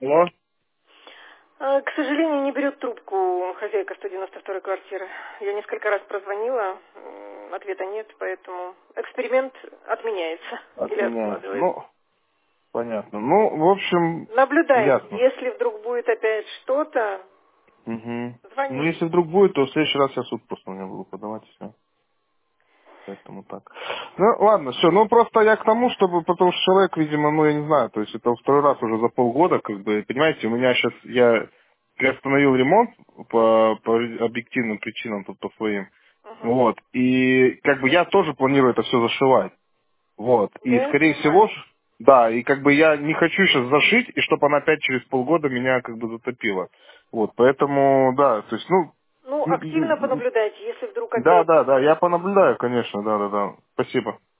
Алло? К сожалению, не берет трубку хозяйка 192-й квартиры. Я несколько раз прозвонила, ответа нет, поэтому эксперимент отменяется или Отменяется. откладывается. Ну, понятно. Ну, в общем, Наблюдайте, ясно. если вдруг будет опять что-то, Угу. Ну, звоните. если вдруг будет, то в следующий раз я суд просто не буду подавать, все. Поэтому так. Ну, ладно, все. Ну, просто я к тому, чтобы, потому что человек, видимо, ну, я не знаю, то есть это второй раз уже за полгода, как бы, понимаете, у меня сейчас, я приостановил ремонт по объективным причинам, тут по своим. Угу. Вот. И, как бы, я тоже планирую это все зашивать. Вот. И, Я скорее понимаю. всего, да, и как бы я не хочу сейчас зашить, и чтобы она опять через полгода меня как бы затопила. Вот, поэтому, да, то есть, ну, Ну, активно понаблюдайте, если вдруг да, опять... да, да, я понаблюдаю, конечно, да, да, да. Спасибо.